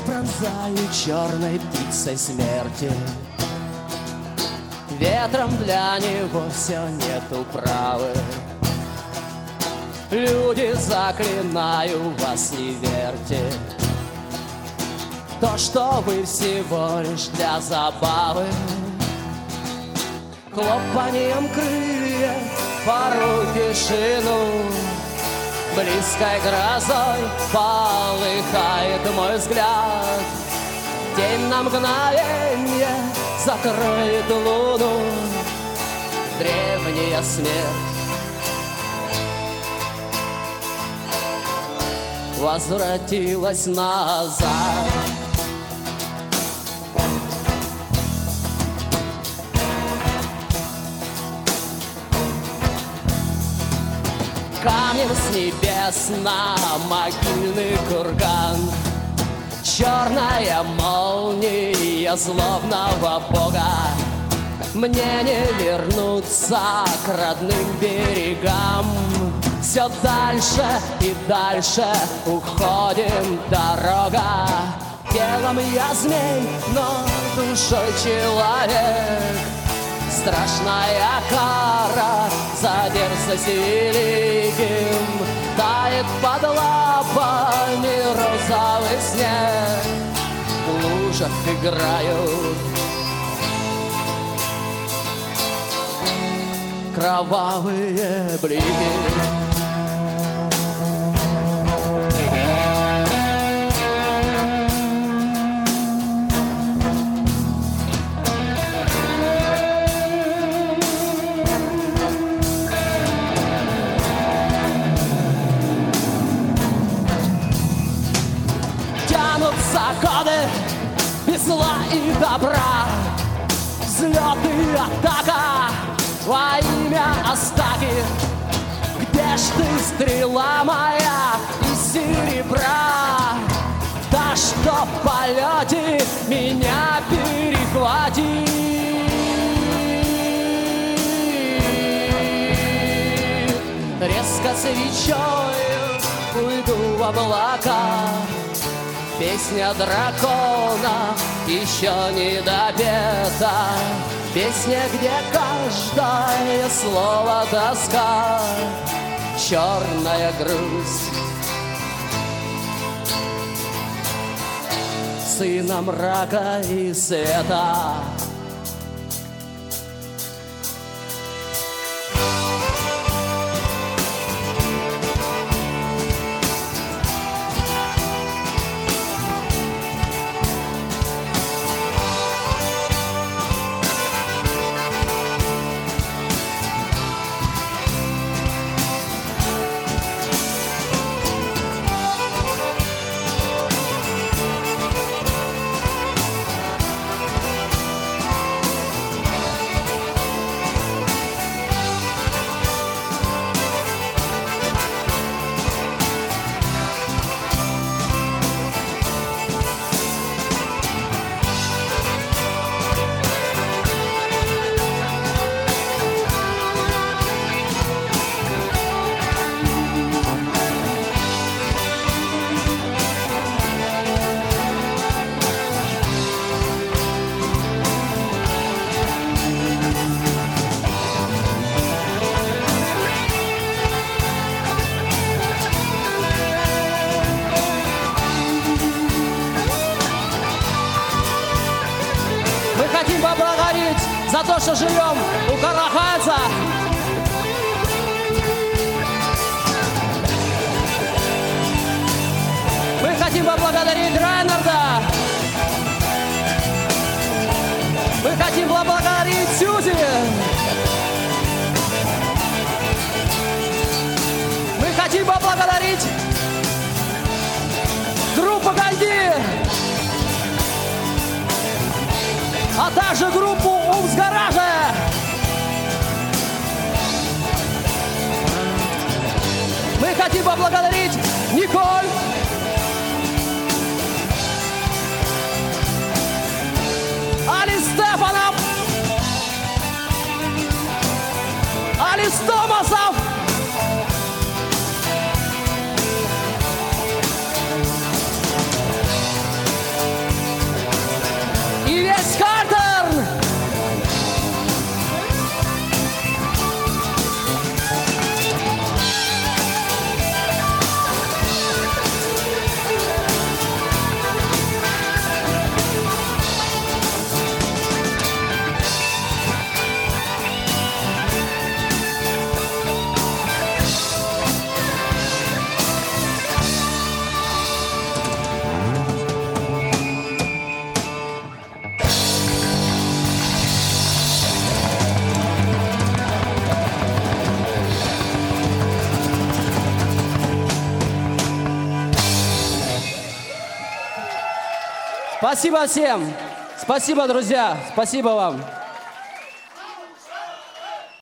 пронзаю черной птицей смерти. Ветром для него все нет управы. Люди, заклинаю вас, не верьте. То, что вы всего лишь для забавы. Хлопанием крылья пору тишину близкой грозой полыхает мой взгляд. День на мгновенье закроет луну, древняя смерть возвратилась назад. Камнем с небес на могильный курган, черная молния злобного бога. Мне не вернуться к родным берегам. Все дальше и дальше уходим, дорога. Телом я змей, но душой человек. Страшная кара за дерзость великим тает под лапами розовый снег. В лужах играют кровавые блики. Годы без зла и добра, взлет и атака во имя Астаки. Где ж ты, стрела моя из серебра? Да что в полете меня перехватит. Резко свечою уйду в облака. Песня дракона еще не допета. Песня, где каждое слово тоска, черная грусть. Сына мрака и света. За то, что живем у Караханца. Мы хотим поблагодарить Райнарда. Мы хотим поблагодарить Сьюзи. Мы хотим поблагодарить группу Ганди, а также группу Умсгаража. Мы хотим поблагодарить Николь, Али Стефанов, Алис Томасов, Спасибо всем. Спасибо, друзья. Спасибо вам.